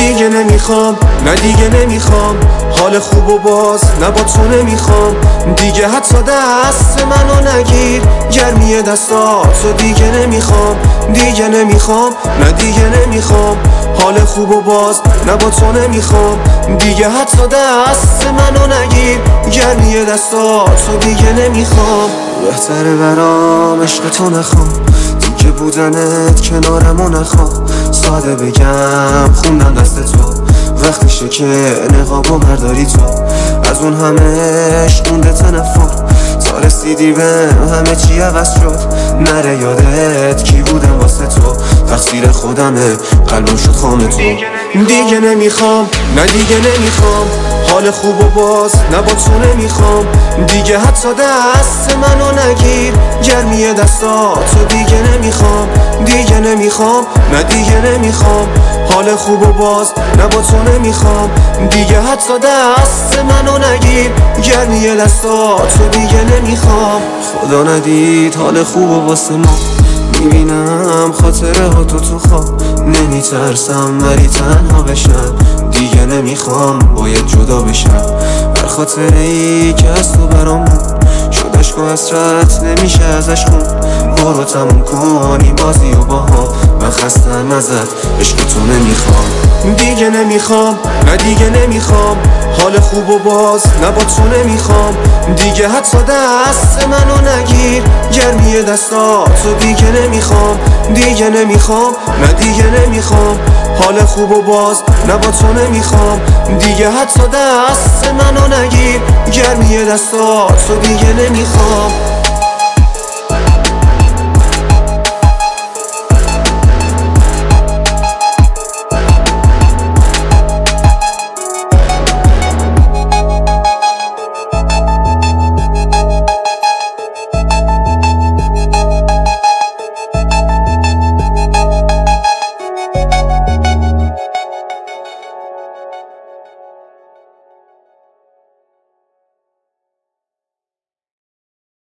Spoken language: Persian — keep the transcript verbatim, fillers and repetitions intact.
دیگه نمیخوام، نه دیگه نمیخوام حال خوب و باز نه با تو نمیخوام دیگه، حتی دست منو نگیر گرمی دستاتو دیگه نمیخوام، دیگه نمیخوام، نه دیگه نمیخوام حال خوب و باز نه با تو نمیخوام دیگه، حتی دست منو نگیر گرمی دستاتو دیگه نمیخوام. بهتره برام عشق تو نخوام، دیگه بودنت کنارمو نخوام، ساده بگم خوندم دست تو وقتشه که نقابو برداری تو، از اون همش مونده تنفر تا رسیدی به همه چی عوض شد، نره یادت کی بودم واسه تو، تقصیر خودمه قلبم شد خام تو. دیگه نمیخوام، نه دیگه نمیخوام حال خوب و باز نه با تو نمیخوام دیگه، حتی دست منو نگیر گرمی دستاتو دیگه نمیخوام، دیگه نمیخوام، نه دیگه نمیخوام حال خوب و باز نه با تو نمیخوام دیگه، حتی دست منو نگیر گرمی دستاتو دیگه نمیخوام. خدا ندید حال خوب و واسه ما، میبینم خاطره ها تو تو خواب، نمیترسم ولی تنها بشم دیگه نمیخوام باید جدا بشم، هر خاطره ای که از تو برام شد عشق و حسرت نمیشه ازش خون، برو تموم کنی بازی و باها، من خستم ازت عشق تو نمیخوام، دیگه نمیخوام، نه دیگه نمیخوام حال خوب و باز نه با تو نمیخوام دیگه، حتی دست منو نگیر گرمی دستاتو دیگه نمیخوام، دیگه نمیخوام، نه دیگه نمیخوام حال خوب و باز نه با تو نمیخوام دیگه، حتی دست منو نگیر گرمی دستاتو دیگه نمیخوام.